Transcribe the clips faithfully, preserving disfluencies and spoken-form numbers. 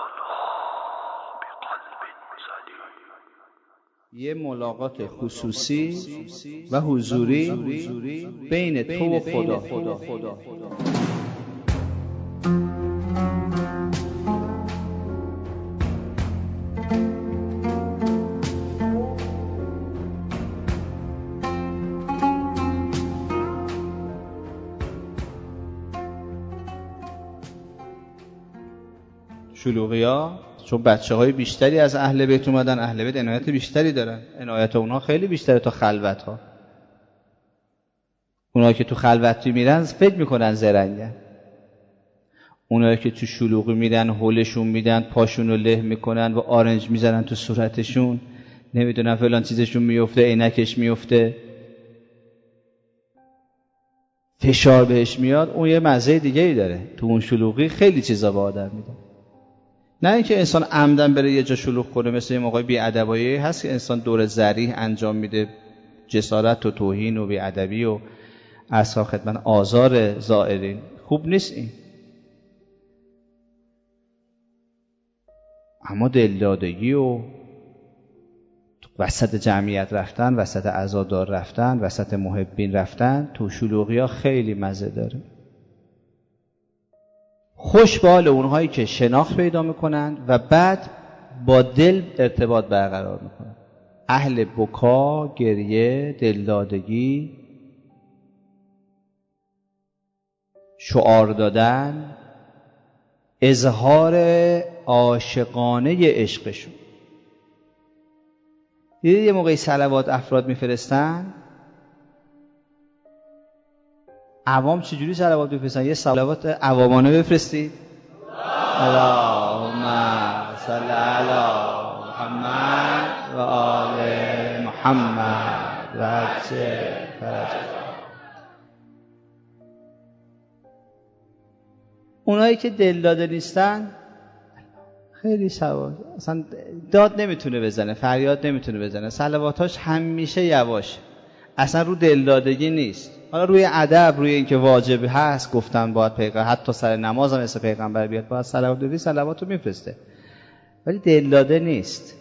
یه ملاقات خصوصی و حضوری بین تو و خدا. شلوغی‌ها چون بچه‌های بیشتری از اهل بیت اومدن، اهل بیت عنایت بیشتری دارن، عنایت اونها خیلی بیشتره تا خلوت‌ها. اونایی که تو خلوتی میرن فکر میکنن زرنگن، اونایی که تو شلوغی میرن هولشون میدن، پاشون رو له میکنن و آرنج میزنن تو صورتشون، نمیدونن فلان چیزشون میفته، عینکش میفته، فشار بهش میاد، اون یه مزه دیگه ای داره. تو اون شلوغی خیلی چیزا به آدم میده. نه اینکه انسان عمدن بره یه جا شلوغ کنه، مثل این موقع بی‌ادبایی هست که انسان دور ذریح انجام میده، جسارت و توهین و بی‌ادبی و اصلا خدمت آزار زائرین. خوب نیست این. اما دلدادگی و وسط جمعیت رفتن، وسط عزادار رفتن، وسط محبین رفتن تو شلوغی ها خیلی مزه داره. خوش به حال اونهایی که شناخت پیدا میکنن و بعد با دل ارتباط برقرار میکنن. اهل بکا، گریه، دلدادگی، شعار دادن، اظهار عاشقانه عشقشون. دیدید یه موقعی صلوات افراد میفرستن، عوام چجوری صلوات میفرستن؟ یه صلوات عوامانه بفرستید. اللهم صل علی محمد و آل محمد و عجل فرجهم. اونایی که دل داده نیستن خیلی شواش، اصلا داد نمیتونه بزنه، فریاد نمیتونه بزنه، صلواتاش همیشه یواشه، اصلا رو دلدادگی نیست. حالا روی ادب، روی اینکه واجب هست گفتن باید پیغمبر حتی سر نماز هم مثل پیغمبر بیاد باید صلوات بدی، صلواتو میفرسته، ولی دلداده نیست.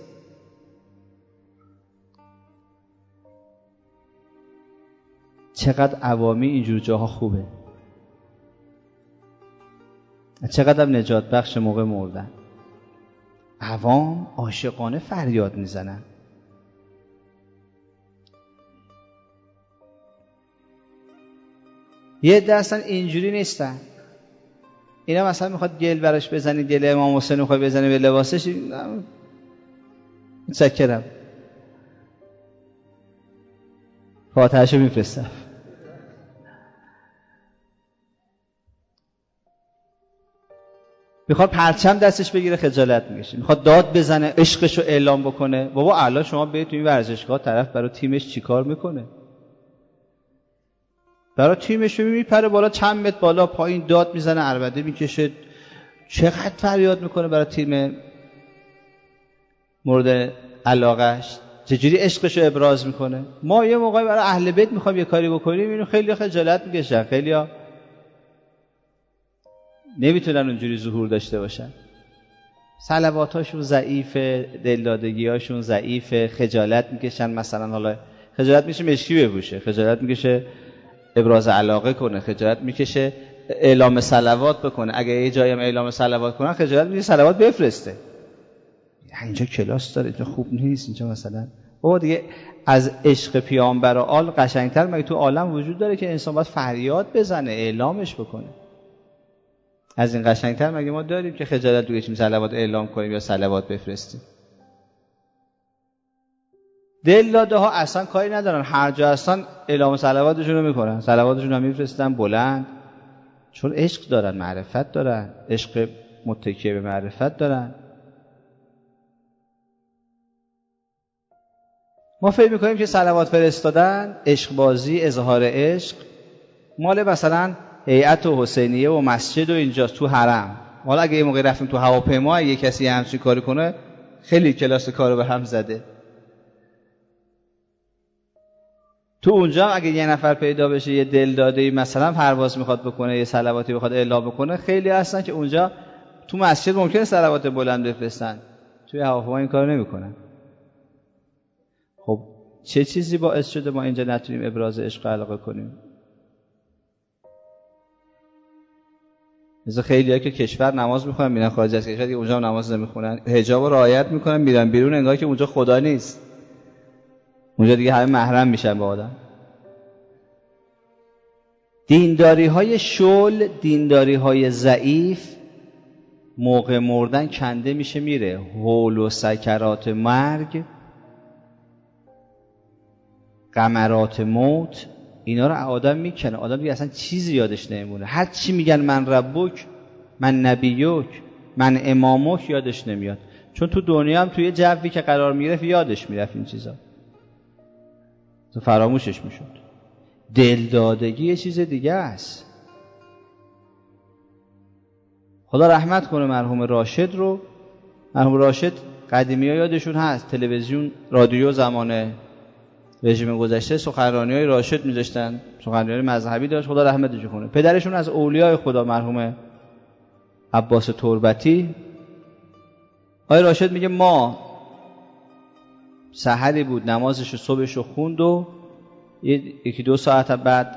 چقدر عوامی اینجور جاها خوبه، چقدر نجات بخش موقع مردن. عوام عاشقانه فریاد میزنن. یه عده اصلا اینجوری نیستن. اینا مثلا میخواد گل براش بزنی، گل امام حسین میخواد بزنی به لباسش، متشکرم، فاتحه‌شو میفرستم. میخواد پرچم دستش بگیره خجالت میکشه، میخواد داد بزنه عشقشو اعلام بکنه. بابا الان شما برید تو این ورزشگاه، طرف برای تیمش چیکار میکنه؟ برای تیمش میپره بالا چند متر بالا پایین، داد میزنه، عربده میکشه، چقدر فریاد میکنه برای تیم مورد علاقش، چجوری عشقشو ابراز میکنه. ما یه موقعی برای اهل بیت میخوایم یه کاری بکنیم، اینو خیلی خجالت میکشن، خیلیا نمیتونن اونجوری ظهور داشته باشن، صلواتاشون ضعیفه، دلدادگیاشون ضعیفه، خجالت میکشن. مثلا حالا خجالت میشه مشکی بپوشه، خجالت میکشه ابراز علاقه کنه، خجالت میکشه اعلام صلوات بکنه، اگه یه جایی هم اعلام صلوات کنن خجالت میکشه صلوات بفرسته. اینجا کلاس داره، اینجا خوب نیست، اینجا مثلا بابا دیگه از عشق پیامبر و آل قشنگتر مگه تو عالم وجود داره که انسان باید فریاد بزنه اعلامش بکنه؟ از این قشنگتر مگه ما داریم که خجالت بکشیم صلوات اعلام کنیم یا صلوات بفرستیم؟ دلداده ها اصلا کاری ندارن، هر جا هستن اعلام صلواتشون رو میکنن، صلواتشون رو میفرستن بلند، چون عشق دارن، معرفت دارن، عشق متکی به معرفت دارن. ما فکر میکنیم که صلوات فرستادن، عشق بازی، اظهار عشق مال مثلا هیئت و حسینیه و مسجد و اینجا تو حرم. حالا اگه یه موقع رفتیم تو هواپیما یه کسی همچین کاری کنه خیلی کلاس کارو به هم زده. تو اونجا اگه یه نفر پیدا بشه یه دل داده‌ای مثلا پرواز میخواد بکنه، یه صلواتی بخواد اعلام بکنه، خیلی هستن که اونجا تو مسجد ممکنه صلوات بلند بفرستن، توی هواپیما این کارو نمیکنن. خب چه چیزی باعث شده ما اینجا نتونیم ابراز عشق و علاقه کنیم؟ مثلا خیلی‌ها که کشور نماز میخونن میرن خارج از کشور، دیگه اونجا هم نماز نمیخونن، حجاب رو رعایت میکنن، میرن بیرون انگار که اونجا خدا نیست، اونجا دیگه همه محرم میشن با آدم. دینداری های شل، دینداری های ضعیف موقع مردن کنده میشه میره. هول و سکرات مرگ، غمرات موت، اینا رو آدم میکنه. آدم دیگه اصلا چیزی یادش نمیمونه. هر چی میگن من ربک، من نبیوک، من امامک یادش نمیاد، چون تو دنیا هم توی جوی که قرار میرفت یادش میرفت این چیزا، تو فراموشش میشد. دلدادگی یه چیز دیگه است. خدا رحمت کنه مرحوم راشد رو. مرحوم راشد قدیمی ها یادشون هست، تلویزیون رادیو زمان رژیم گذشته سخنرانی های راشد میذاشتن، سخنرانی مذهبی داشت، خدا رحمتش کنه. پدرشون از اولیای خدا مرحوم عباس تربتی. آقای راشد میگه ما سحری بود، نمازش صبحش رو خوند و یکی دو ساعت بعد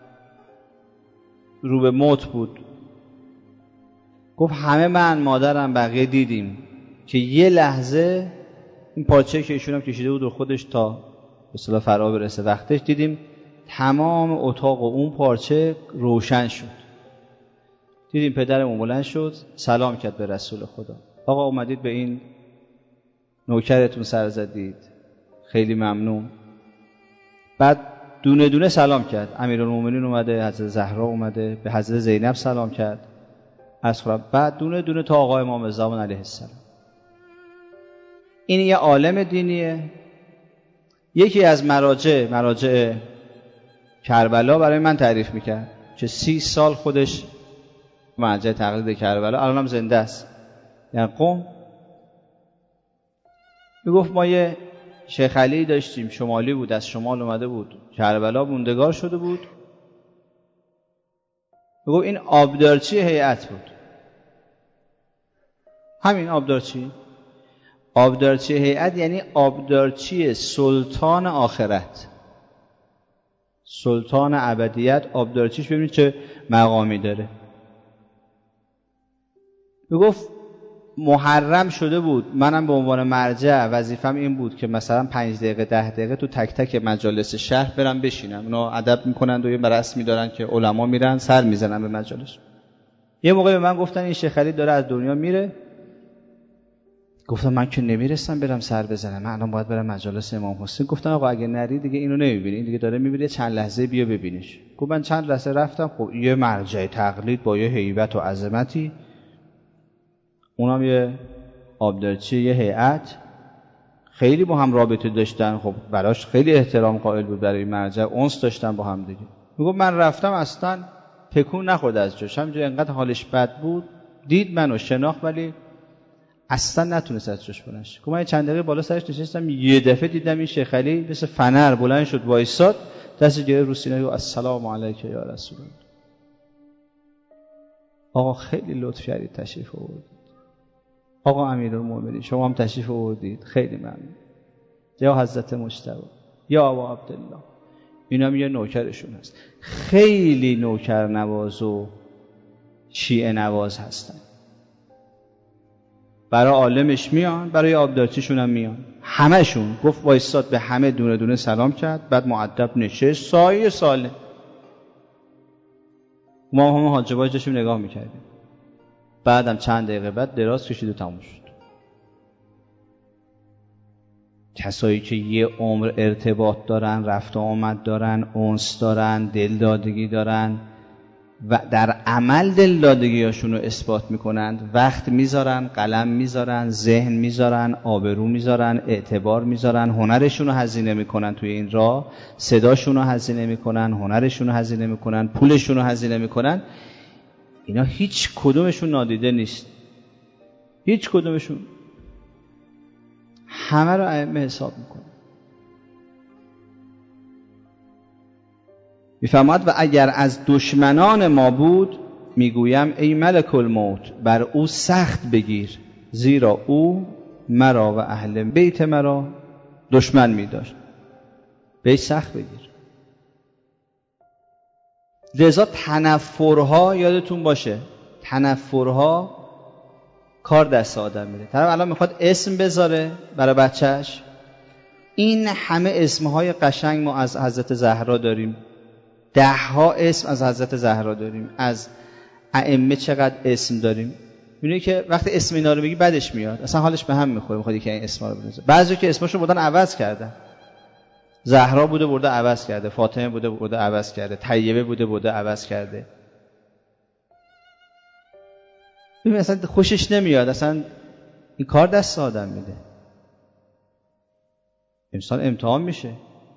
رو به موت بود. گفت همه من مادرم بقیه دیدیم که یه لحظه این پارچه که ایشون هم کشیده بود رو خودش تا به اصطلاح فرا برسه وقتش، دیدیم تمام اتاق و اون پارچه روشن شد. دیدیم پدرمون بلند شد سلام کرد به رسول خدا، آقا اومدید به این نوکرتون سر زدید، خیلی ممنون. بعد دونه دونه سلام کرد. امیرالمومنین اومده، حضرت زهرا اومده، به حضرت زینب سلام کرد، از خدا. بعد دونه دونه تا آقای امام زمان علیه السلام. این یه عالم دینیه. یکی از مراجع مراجع کربلا برای من تعریف میکرد که سی سال خودش مرجع تقلید کربلا، الان هم زنده است. یعنی قم میگفت ما یه شیخ علی داشتیم، شمالی بود، از شمال اومده بود کربلا، موندگار شده بود. میگفت این آبدارچی هیئت بود. همین آبدارچی آبدارچی هیئت یعنی آبدارچی سلطان آخرت، سلطان ابدیت. آبدارچیش ببینید چه مقامی داره. میگفت محرم شده بود منم به عنوان مرجع وظیفم این بود که مثلا پنج دقیقه ده دقیقه تو تک تک مجالس شهر برم بشینم. اونا ادب میکنند و یه رسمی دارن که علما میرن سر میزنن به مجالس. یه موقع به من گفتن این شیخ علی داره از دنیا میره. گفتم من که نمیرسم برم سر بزنم، من الان باید برم مجالس امام حسین. گفتم آقا اگه نری دیگه اینو نمیبینی، این دیگه داره میبینی، چند لحظه بیا ببینیش. گفت من چند لحظه رفتم. خب یه مرجع تقلید با یه هیبت و عظمتی، اونم یه آبدارچی یه هیئت، خیلی با هم رابطه داشتن. خب براش خیلی احترام قائل بود برای مرجع، انس داشتن با هم دیگه. میگفت من رفتم اصلا تکون نخورد از جاش، همینجوری انقدر حالش بد بود، دید منو شناخت ولی اصلا نتونست از جاش بلند شه. گفت من چند دقیقه بالا سرش نشستم، یه دفعه دیدم این شیخ علی مثل فنر بلند شد وایساد، دست گره رو سینه و السلام علیک یا رسول الله. آقا خیلی لطف کردید تشریف آوردید. آقا امیرالمومنین شما هم تشریف آوردید، خیلی ممنون. یا حضرت مجتبی، یا ابا عبدالله، اینا هم یه نوکرشون هست. خیلی نوکر نواز و شیعه نواز هستن. برای عالمش میان، برای آبدارچیشون هم میان، همشون. گفت وایستاد به همه دونه دونه سلام کرد، بعد مؤدب نشست سایه ساله. ما هم حاجبای جاشون نگاه میکردیم. بعدم چند دقیقه بعد دراز کشید و تموم شد. کسایی که یه عمر ارتباط دارن، رفت و آمد دارن، انس دارن، دلدادگی دارن و در عمل دلدادگیاشون رو اثبات میکنند، وقت میذارن، قلم میذارن، ذهن میذارن، آبرو میذارن، اعتبار میذارن، هنرشون رو هزینه میکنن توی این راه، صداشون رو هزینه میکنن، هنرشون رو هزینه میکنن، پولشون رو هزینه میکنن. اینا هیچ کدومشون نادیده نیست، هیچ کدومشون. همه رو ائمه حساب میکنن. میفرماد و اگر از دشمنان ما بود میگویم ای ملک الموت بر او سخت بگیر، زیرا او مرا و اهل بیت مرا دشمن می داشت. بهش سخت بگیر. لذا تنفرها یادتون باشه، تنفرها کار دست آدم میده. طرف الان میخواد اسم بذاره برای بچهش، این همه اسمهای قشنگ ما از حضرت زهرا داریم، ده ها اسم از حضرت زهرا داریم، از ائمه چقدر اسم داریم. می‌بینی که وقتی اسم اینا رو بگی بدش میاد، اصلا حالش به هم میخوره، میخواد یکی این اسما رو بنویسه. بعضی که اسمشو بردن عوض کردن، زهرا بوده برده عوض کرده، فاطمه بوده برده عوض کرده، طیبه بوده برده عوض کرده. ببین اصلا خوشش نمیاد، اصلا این کار دست آدم میده. انسان امتحان میشه.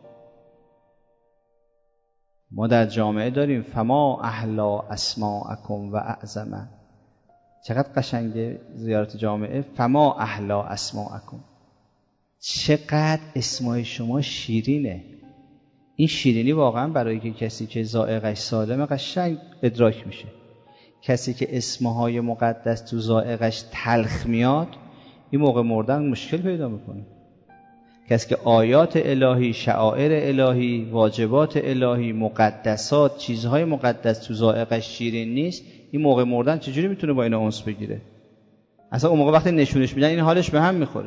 ما در جامعه داریم فما احلا اسماءکم و اعظم. چقدر قشنگه زیارت جامعه. فما احلا اسماءکم، چقدر اسمای شما شیرینه. این شیرینی واقعا برای که کسی که ذائقش سالمه قشنگ ادراک میشه. کسی که اسمهای مقدس تو ذائقش تلخ میاد، این موقع مردن مشکل پیدا میکنه. کسی که آیات الهی، شعائر الهی، واجبات الهی، مقدسات، چیزهای مقدس تو ذائقش شیرین نیست، این موقع مردن چجوری میتونه با اینا انس بگیره؟ اصلا اون موقع وقتی نشونش میدن این حالش به هم میخوره.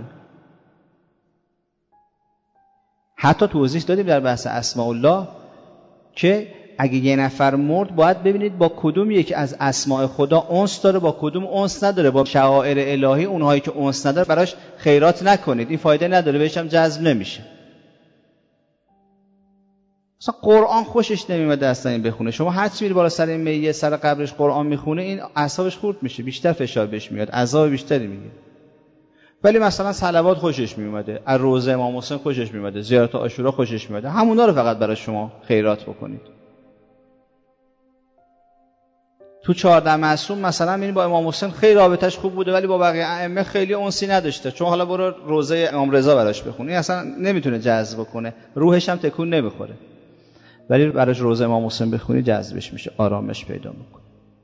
حتی توضیح دادیم در بحث اسماء الله که اگه یه نفر مرد باید ببینید با کدوم یک از اسماء خدا انس داره، با کدوم انس نداره. با شعائر الهی اونهایی که انس نداره براش خیرات نکنید، این فایده نداره، بهش هم جذب نمیشه. مثلا قرآن خوشش نمیاد اصلا این بخونه. شما هر چی میری بالا سر این میه سر قبرش قرآن میخونه، این اعصابش خورد میشه، بیشتر فشار بهش میاد، عذاب بیشتری میگیره. ولی مثلا صلوات خوشش میومده، از روزه امام حسین خوشش میومده، زیارت عاشورا خوشش میومده، همونا رو فقط برای شما خیرات بکنید. تو چهارده معصوم مثلا میبینی با امام حسین خیلی رابطش خوب بوده ولی با بقیه ائمه خیلی انسی نداشته، چون حالا برو روزه امام رضا براش بخونی، اصلا نمیتونه جذب کنه، روحش هم تکون نمیخوره. ولی براش روزه امام حسین بخونی جذبش میشه، آرامش پیدا میکنه.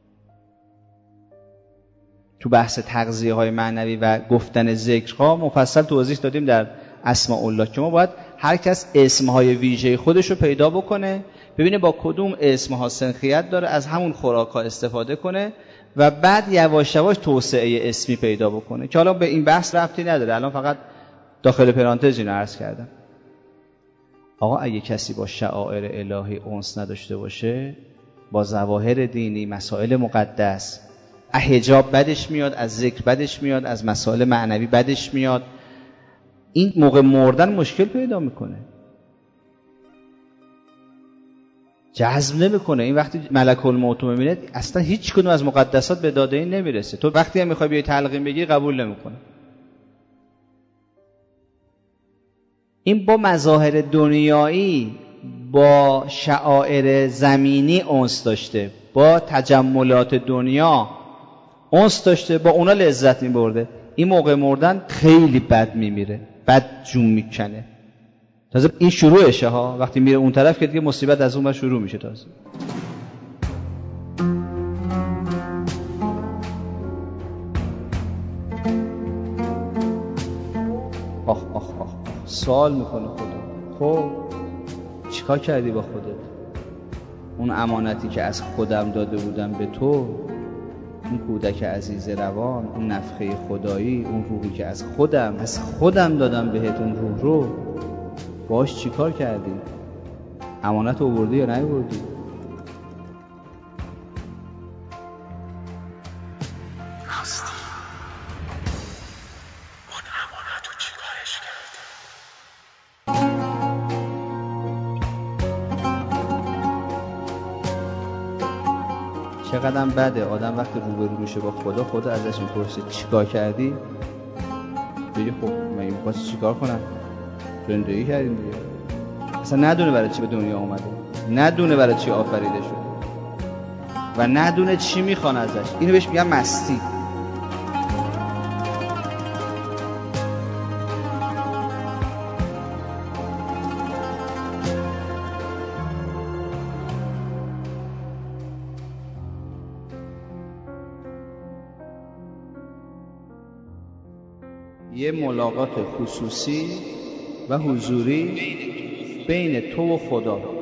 تو بحث تغذیه های معنوی و گفتن ذکرها مفصل توضیح دادیم در اسماء الله که ما باید هر کس اسمهای ویژه خودش رو پیدا بکنه، ببینه با کدوم اسمها سنخیت داره، از همون خوراک‌ها استفاده کنه و بعد یواش یواش توسعه اسمی پیدا بکنه که حالا به این بحث ربطی نداره. الان فقط داخل پرانتز اینو عرض کردم. آقا اگه کسی با شعائر الهی انس نداشته باشه، با ظواهر دینی، مسائل مقدس، حجاب بدش میاد، از ذکر بدش میاد، از مسائل معنوی بدش میاد، این موقع مردن مشکل پیدا میکنه، جذب نمیکنه. این وقتی ملک الموت میبینه اصلا هیچ کدوم از مقدسات به داده این نمیرسه. تو وقتی هم میخوای بیای تلقین بگیری قبول نمیکنه. این با مظاهر دنیایی، با شعائر زمینی انس داشته، با تجملات دنیا انس داشته، با اونا لذت میبرده. این موقع مردن خیلی بد میمیره، بد جون میکنه. تازه این شروعشه ها، وقتی میره اون طرف که دیگه مصیبت از اون بر شروع میشه. تازه آخ آخ آخ آخ سوال میکنه خدا، خب چیکار کردی با خودت؟ اون امانتی که از خودم داده بودم به تو، اون کودک عزیز روان، اون نفخه خدایی، اون روحی که از خودم از خودم دادم بهت، اون روح رو باش چی کار کردی؟ امانت رو آوردی یا نیاوردی؟ راستی اون امانت رو چی کارش کردی؟ چقدر بده آدم وقتی روبرو میشه با خدا، خدا ازش میپرسه چی کار کردی؟ بگی خب من این میخواست چی کار کنم؟ زندگی کردیم دیگه. اصلا ندونه برای چی به دنیا اومده، ندونه برای چی آفریده شده و ندونه چی میخوان ازش. اینو بهش میگن مستی. یه ملاقات خصوصی و حضوری بین تو و خدا.